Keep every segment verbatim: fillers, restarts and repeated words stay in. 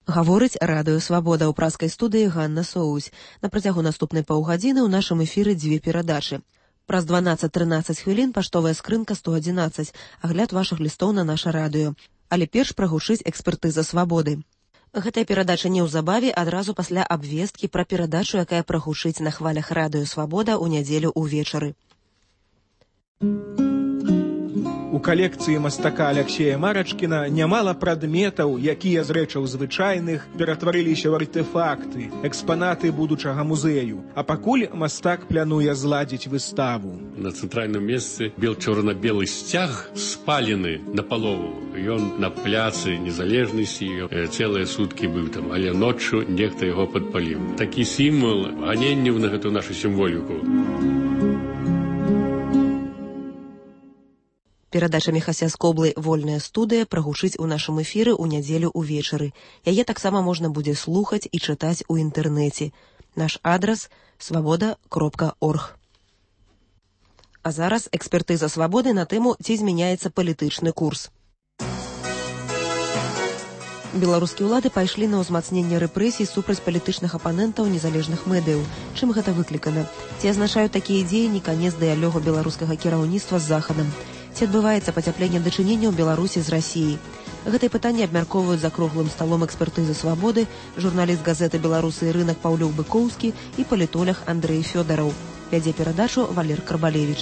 Гаворыць радыё «Свабода» ў праскай студыі Ганна Соусь. На працягу наступнай паўгадзіны ў нашым эфіры дзве перадачы. Праз дванаццаць-трынаццаць хвілін паштовая скрынка сто адзінаццаць, агляд вашых лістоў на наша радыё. Але перш прагучыць экспертыза «Свабоды». Гэтая перадача неўзабаве адразу пасля абвесткі пра перадачу, якая прагучыць на хвалях радыё «Свабода» ў нядзелю ўвечары. У калекцыі мастака Аляксея Марачкіна нямала прадметаў, якія з рэчаў звычайных ператварыліся ў артэфакты, экспанаты будучага музею. А пакуль мастак плануе зладзіць выставу. На цэнтральным месцы бел-чорна-белы сцяг спалены на палову. Ён на пляцы Незалежнасці цэлыя суткі быў там, але ноччу нехта яго падпаліў. Такі сімвал ганенняў на гэту нашу сімволіку. Перадача Міхася Скоблы «Вольная студыя» прагучыць у нашым эфіры ў нядзелю ўвечары. Яе таксама можна будзе слухаць і чытаць у інтэрнэце. Наш адрас – свабода кропка орг. А зараз экспертыза «Свабоды» на тэму «Ці змяняецца палітычны курс». Беларускія ўлады пайшлі на ўзмацненне рэпрэсій супраць палітычных апанентаў незалежных медыяў. Чым гэта выклікана? Ці азначаюць такія дзеянні канец дыялогу беларускага кіраўніцтва з Захадам? Ці адбываецца пацяпленне дачыненняў Беларусі з Расіяй? Гэтыя пытанні абмяркоўваюць за круглым сталом экспертызы «Свабоды» журналіст газеты «Беларусы і рынак» Паўлюк Быкоўскі і палітолог Андрэй Фёдараў. Вядзе перадачу Валер Карбалевіч.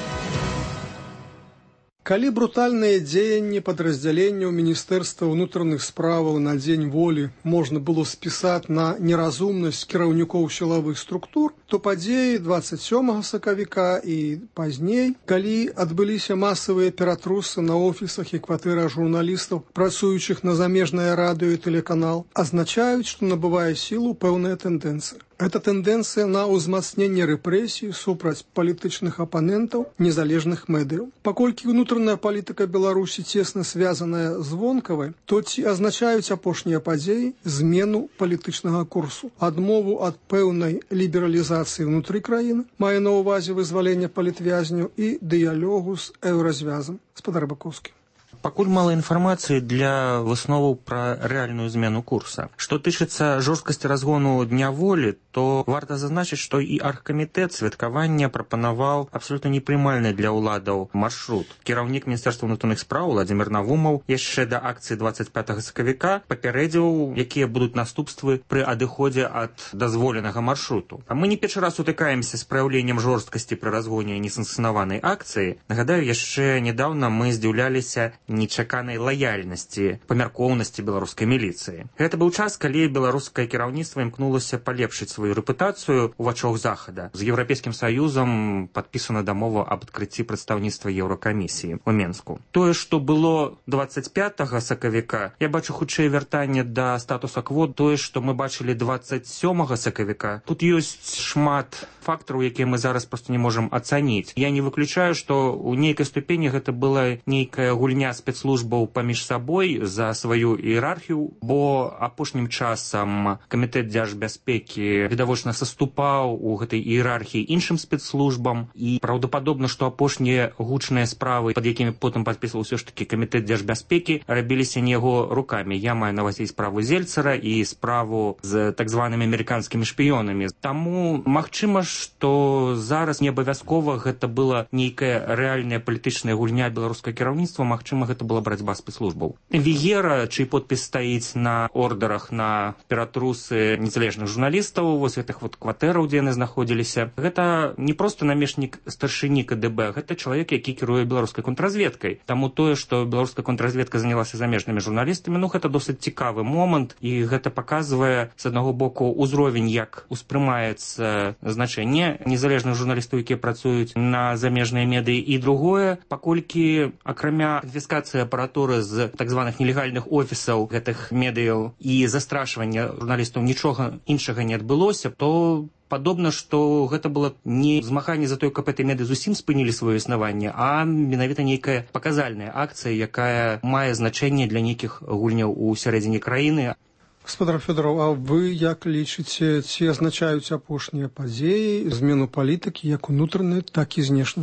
Калі брутальныя дзеянні падраздзяленняў Міністэрства ўнутраных справаў на дзень волі можна было спісаць на неразумнасць кіраўнікоў сілавых структур, то падзеі дваццаць сёмага сакавіка і пазней, калі адбыліся масавыя ператрусы на офісах і кватэрах журналістаў, працуючых на замежнае радыё і тэлеканал, азначаюць, што набывае сілу пэўная тэндэнцыя. Гэта тэндэнцыя на ўзмацненне рэпрэсій супраць палітычных апанентаў незалежных медыяў. Паколькі ўнутраная палітыка Беларусі цесна звязаная з вонкавай, то ці азначаюць апошнія падзеі змену палітычнага курсу, адмову ад пэўнай лібералізацыі ўнутры краіны, мае на ўвазе вызвалення палітвязняў і дыялогу з еўразвязам. Спадар Бакоўскі. Пакуль мала інфармацыі для высноваў пра рэальную змену курса. Што тычыцца жорсткасці разгону Дня волі, то варта зазначыць, што і аргкамітэт святкавання прапанаваў абсалютна непрымальны для ўладаў маршрут. Кіраўнік Міністэрства ўнутраных спраў Владзімір Навумаў яшчэ да акцыі дваццаць пятага сакавіка папярэдзіў, якія будуць наступствы пры адыходзе ад дазволенага маршруту. А мы не першы раз сутыкаемся з праяўленнем жорсткасці пры разгоне несанкцыянаванай акцыі. Нагадаю, яшчэ нядаўна мы здзіўляліся нечаканай лаяльнасці, памяркоўнасці беларускай міліцыі. Гэта быў час, калі беларускае кіраўніцтва імкнулася палепшыць сваю рэпутацыю ў вачах Захада. З Еўрапейскім Саюзам падпісана дамова аб адкрыцці прадстаўніцтва Еўракамісіі ў Менску. Тое, што было дваццаць пятага сакавіка, я бачу хутчэй вяртанне да статуса кво, тое, што мы бачылі дваццаць сёмага сакавіка. Тут ёсць шмат фактараў, якія мы зараз проста не можам ацаніць. Я не выключаю, што ў нейкай ступені гэта была нейкая гульня спецслужбаў паміж сабой за сваю іерархію, бо апошнім часам камітэт дзяржбяспекі відавочна саступаў у гэтай іерархіі іншым спецслужбам, і праўдападобна, што апошнія гучныя справы, пад якімі потым падпісваў ўсё ж такі камітэт дзяржбяспекі, рабіліся не яго рукамі. Я маю на ўвазе справу Зельцера і справу з так званымі амерыканскімі шпіёнамі. Таму магчыма, што зараз не абавязкова гэта была нейкая рэальная палітычная гульня беларускага кіраўніцтва, магчыма, гэта была барацьба спецслужбаў. Вігера, чый подпіс стаіць на ордерах на ператрусы незалежных журналістаў, вось гэтых вот кватэраў, дзе яны знаходзіліся, гэта не проста намешнік старшыні ка дэ бэ, гэта чалавек, які кіруе беларускай контрразведкай. Таму тое, што беларуская контрразведка занялася замежнымі журналістамі, ну гэта досыць цікавы момант, і гэта паказвае, з аднаго боку, узровень, як успрымаецца значэнне незалежных журналістаў, якія працуюць на замежныя медыі, і другое, паколькі акрамя канфіскацыі апаратуры з так званых нелегальных офісаў гэтых медыяў і застрашвання журналістаў нічога іншага не адбылося, то падобна, што гэта было не змаганне за тое, каб гэтыя медыі зусім спынілі сваё існаванне, а менавіта нейкая паказальная акцыя, якая мае значэнне для нейкіх гульняў у сярэдзіне краіны. Гаспадар Фёдараў, а вы як лічыце, ці азначаюць апошнія падзеі змену палітыкі як унутранай, так і знешняй?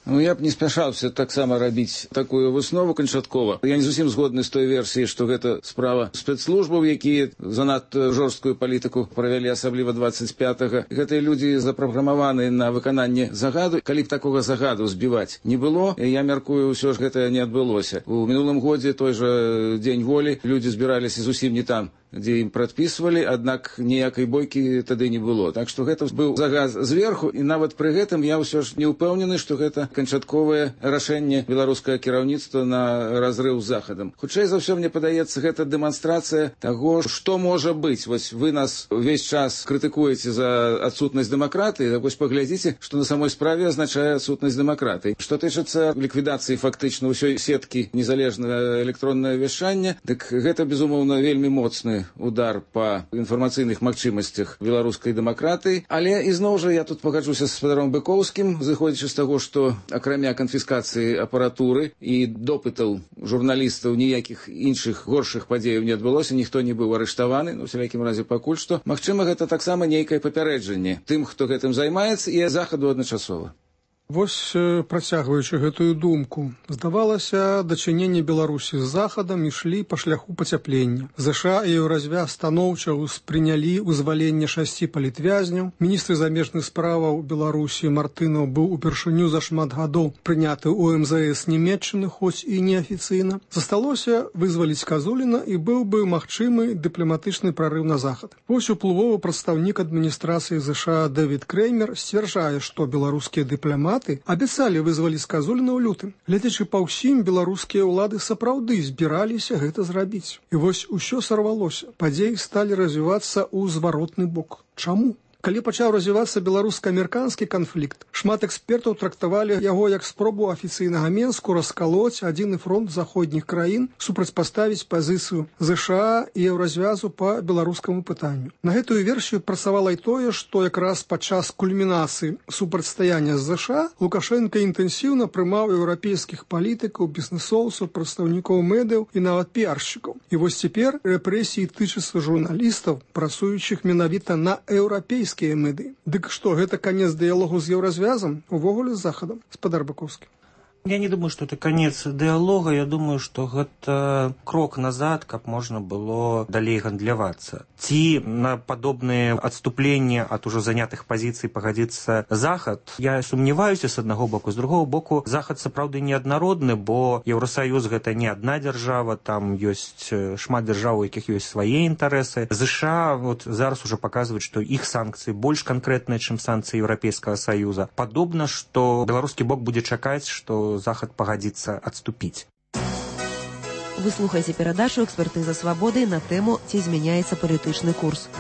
Ну, я б не спяшаўся таксама рабіць такую выснову канчаткова. Я не зусім згодны з той версіяй, што гэта справа спецслужбаў, якія занадта жорсткую палітыку правялі, асабліва дваццаць пятага. Гэтыя людзі запраграмаваны на выкананне загаду. Калі б такога загаду збіваць не было, я мяркую, ўсё ж гэта не адбылося. У мінулым годзе той жа дзень волі людзі збіраліся зусім не там, дзе ім прадпісвалі, аднак ніякай бойкі тады не было. Так што гэта быў загад зверху, і нават пры гэтым я ўсё ж не ўпэўнены, што гэта канчатковае рашэнне беларускага кіраўніцтва на разрыў з захадам. Хутчэй за ўсё, мне падаецца, гэта дэманстрацыя таго, што можа быць. Вось вы нас увесь час крытыкуеце за адсутнасць дэмакратыі, так вось паглядзіце, што на самой справе азначае адсутнасць дэмакратыі. Што тычыцца ліквідацыі фактычна ўсёй сеткі незалежнага электроннага вяшчання, дык гэта, безумоўна, вельмі моцны удар па інфармацыйных магчымасцях беларускай дэмакратыі. Але ізноў жа я тут пагаджуся з спадаром Быкоўскім, зыходзячы з таго, што акрамя канфіскацыі апаратуры і допытаў журналістаў ніякіх іншых горшых падзеяў не адбылося, ніхто не быў арыштаваны, ну, у всякім разе пакуль што. Магчыма, гэта таксама нейкае папярэджанне тым, хто гэтым займаецца, і захаду адначасова. Вось, працягваючы гэтую думку, здавалася, дачыненне Беларусі з захадам ішлі па шляху пацяплення. ЗША і Еўразвяз станоўча ўспрынялі вызваленне шасці палітвязняў. Міністр замежных справаў Беларусі Мартынаў быў упершыню за шмат гадоў прыняты ў эм зэ эс Нямецчыны, хоць і неафіцыйна. Засталося вызваліць Казуліна, і быў бы магчымы дыпламатычны прарыў на захад. Вось уплывовы прадстаўнік адміністрацыі ЗША Дэвід Креймер сцвярджае, што беларускія дыпламаты абяцалі вызваліць Казуліна ў лютым. Глядзячы па ўсім, беларускія ўлады сапраўды збіраліся гэта зрабіць. І вось усё сарвалося. Падзеі сталі развівацца ў зваротны бок. Чаму? Калі пачаў развівацца беларуска-амерыканскі канфлікт, шмат экспертаў трактавалі яго як спробу афіцыйнага Менску раскалоць адзіны фронт заходніх краін, супрацьпаставіць пазіцыю ЗША і Еўразвязу па беларускаму пытанню. На гэтую версію працавала і тое, што якраз падчас кульмінацыі супрацьстаяння з ЗША Лукашенка інтэнсіўна прымаў еўрапейскіх палітыкаў, бізнесоўцаў, прадстаўнікоў медыяў і нават піаршчыкаў. І вось цяпер рэпрэсіі тычацца журналістаў, працуючых менавіта на еўрапейскіх меды. Дык што, гэта канец дыялогу з Еўразвязам, увогуле з захадам? Спадар Быкоўскі. Я не думаю, что это конец диалога, я думаю, что это крок назад, как можно было далей гандлявацца. Ці на подобные отступления от уже занятых позиций погодится Захад, я сумневаюсь с одного боку. С другого боку, Захад сапраўды неаднародны, бо Евросоюз гэта не одна держава, там есть шмат держав, у якіх есть свои интересы. США вот зараз уже показывают, что их санкции больше конкретные, чем санкции Европейского Союза. Подобно, что белорусский бок будет чакаць, что Захад пагадзіцца адступіць. Вы слухаеце перадачу «Экспертыза свабоды» на тэму «Ці змяняецца палітычны курс».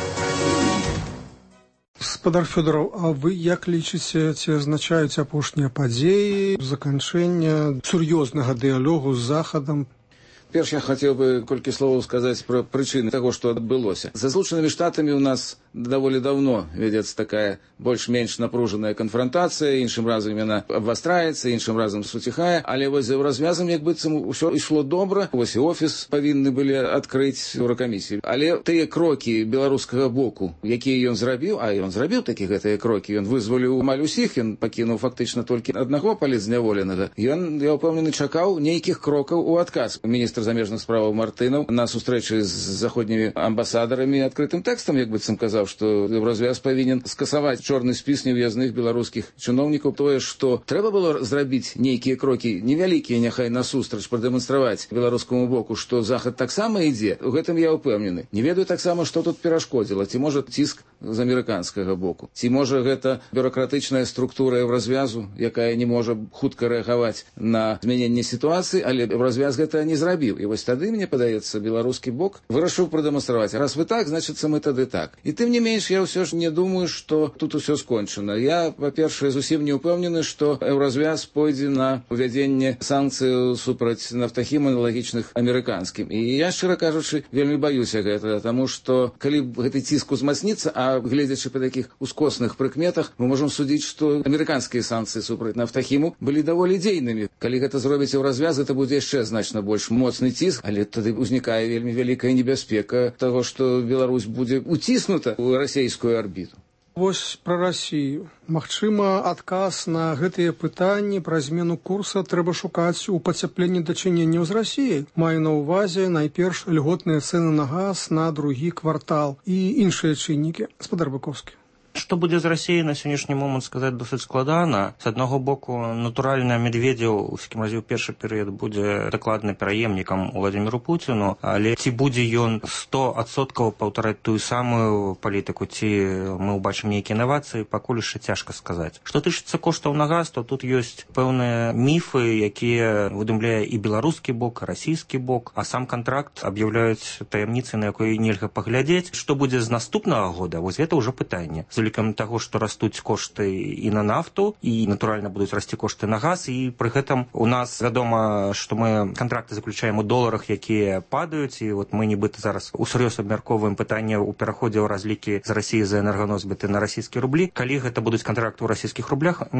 Спадар Фёдораў, а вы як лічыце, ці азначаюць апошнія падзеі заканчэння сур'ёзнага дыялогу з Захадам? Перш я хотел бы колькі словаў сказаць пра прычыны таго, што адбылося. За Злучанымі Штатамі у нас даволі давно вядзецца такая больш-менш напружаная канфронтацыя, іншым разам яна абвастраецца, іншым разам суціхае, але вось за развязам як быццам усё ішло добра. Вось і офіс павінны былі адкрыць еўракамісію. Але тыя крокі беларускага боку, якія ён зрабіў, а ён зрабіў такі гэтыя крокі, ён вызваліў амаль усіх, ён пакінуў фактычна толькі аднаго палітзняволенага. Ён, я ўпэўнены, чакаў нейкіх крокаў у адказ. Міністр замежных справаў Мартынаў на сустрэчы з заходнімі амбасадарамі адкрытым тэкстам, як быццам казаў, што развяз павінен скасаваць чорны спіс нев'язных беларускіх чыноўнікаў. Тое, што трэба было зрабіць нейкія крокі невялікія, няхай насустрач прадэманстраваць беларускаму боку, што Захад таксама ідзе, у гэтым я ўпэўнены. Не ведаю таксама, што тут перашкодзіла. Ці можа ціск з амерыканскага боку, ці можа гэта бюракратычная структура развязу, якая не можа хутка рэагаваць на змяненне сітуацыі, але развяз гэта не зрабіў. І вось тады, мне падаецца, беларускі бок вырашыў прадэманстраваць. Раз вы так, значыцца мы тады так. І тым не менш, я ўсё ж не думаю, што тут усё скончана. Я, па-першае, зусім не ўпэўнены, што Еўразвяз пойдзе на увядзенне санкцыяў супраць нафтахім аналагічных амерыканскім. І я, шчыра кажучы, вельмі баюся гэтага, таму што калі гэты ціск узмацніцца, а гледзячы па такіх ускосных прыкметах, мы можам судзіць, што амерыканскія санкцыі супраць нафтахіму былі даволі дзейнымі. Калі гэта зробіць Еўразвяз, гэта будзе яшчэ значна больш моцны ціск, але тады ўзнікае вельмі вялікая небяспека таго, што Беларусь будзе уціснута ў расейскую арбіту. Вось пра Расію. Магчыма, адказ на гэтыя пытанні пра змену курса трэба шукаць у пацяпленні дачыненняў з Расіяй. Маю на ўвазе найперш льготныя цэны на газ на другі квартал і іншыя чыннікі. Гаспадар Быковскі. Што будзе з Расіяй на сённяшні момант сказаць досыць складана. З аднаго боку, натуральна, Медведзеў, у всякім разе ў першы перыяд, будзе дакладна пераемнікам Владзіміру Пуціну, але ці будзе ён сто адсоткаў паўтараць тую самую палітыку, ці мы ўбачым нейкія інавацыі, пакуль яшчэ цяжка сказаць. Што тычыцца коштаў на газ, то тут ёсць пэўныя міфы, якія выдумляе і беларускі бок, і расійскі бок, а сам кантракт аб'яўляюць таямніцай, на якой нельга паглядзець. Што будзе з наступнага года, вось гэта ўжо пытанне. З улікам таго, што растуць кошты і на нафту, і, натуральна, будуць расці кошты на газ, і пры гэтым у нас вядома, што мы кантракты заключаем у доларах, якія падаюць, і вот мы нібыта зараз усур'ёз абмяркоўваем пытанне ў пераходзе ў разлікі з Расіі за энерганосьбіты на расійскія рублі. Калі гэта будуць кантракты ў расійскіх рублях,